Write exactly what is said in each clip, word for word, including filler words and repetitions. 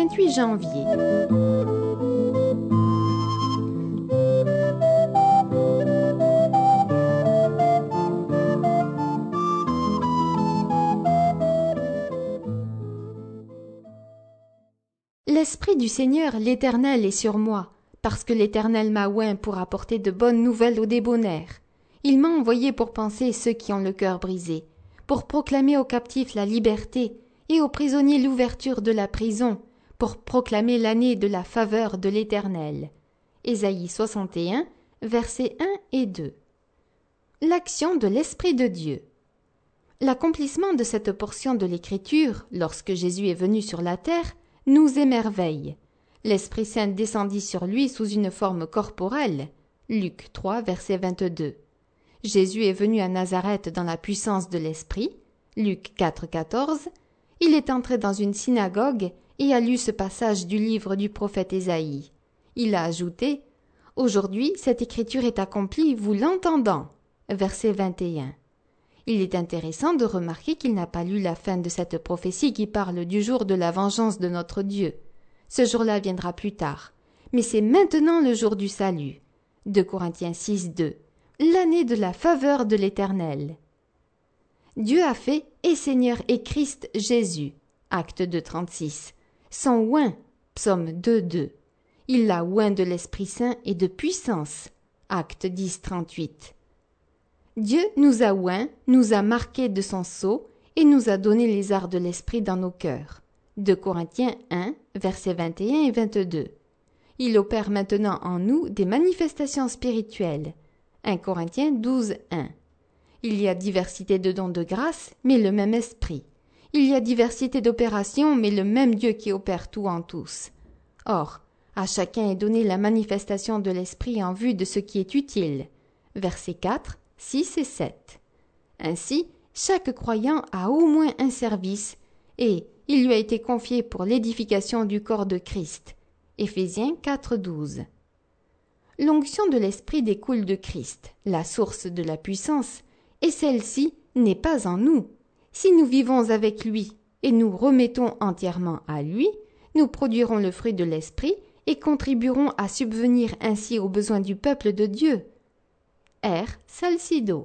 vingt-huit janvier. L'Esprit du Seigneur, l'Éternel, est sur moi, parce que l'Éternel m'a oint pour apporter de bonnes nouvelles aux débonnaires. Il m'a envoyé pour panser ceux qui ont le cœur brisé, pour proclamer aux captifs la liberté et aux prisonniers l'ouverture de la prison, pour proclamer l'année de la faveur de l'Éternel. Ésaïe soixante et un, versets un et deux. L'action de l'Esprit de Dieu. L'accomplissement de cette portion de l'Écriture, lorsque Jésus est venu sur la terre, nous émerveille. L'Esprit Saint descendit sur lui sous une forme corporelle. Luc trois, verset vingt-deux. Jésus est venu à Nazareth dans la puissance de l'Esprit. Luc quatre, quatorze. Il est entré dans une synagogue et a lu ce passage du livre du prophète Ésaïe. Il a ajouté « Aujourd'hui, cette écriture est accomplie, vous l'entendant » verset vingt et un. Il est intéressant de remarquer qu'il n'a pas lu la fin de cette prophétie qui parle du jour de la vengeance de notre Dieu. Ce jour-là viendra plus tard, mais c'est maintenant le jour du salut. deux Corinthiens six, deux. L'année de la faveur de l'Éternel. Dieu a fait et Seigneur et Christ Jésus. Acte deux, trente-six. Son oint. Psaume deux, deux. Il l'a oint de l'Esprit Saint et de puissance. Acte dix, trente-huit. Dieu nous a oints, nous a marqués de son sceau et nous a donné les arts de l'Esprit dans nos cœurs. deux Corinthiens un, versets vingt et un et vingt-deux. Il opère maintenant en nous des manifestations spirituelles. un Corinthiens douze, un. Il y a diversité de dons de grâce, mais le même esprit. Il y a diversité d'opérations, mais le même Dieu qui opère tout en tous. Or, à chacun est donnée la manifestation de l'esprit en vue de ce qui est utile. Versets quatre, six et sept. Ainsi, chaque croyant a au moins un service, et il lui a été confié pour l'édification du corps de Christ. Éphésiens quatre, douze. L'onction de l'Esprit découle de Christ, la source de la puissance, et celle-ci n'est pas en nous. Si nous vivons avec lui et nous remettons entièrement à lui, nous produirons le fruit de l'Esprit et contribuerons à subvenir ainsi aux besoins du peuple de Dieu. R. Salcido.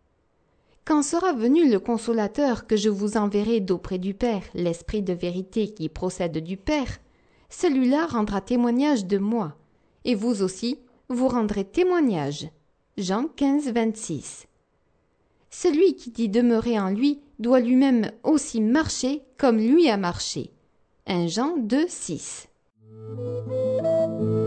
Quand sera venu le Consolateur que je vous enverrai d'auprès du Père, l'Esprit de vérité qui procède du Père, celui-là rendra témoignage de moi, et vous aussi, vous rendrez témoignage. Jean quinze, vingt-six. Celui qui dit demeurer en lui doit lui-même aussi marcher comme lui a marché. un Jean deux, six.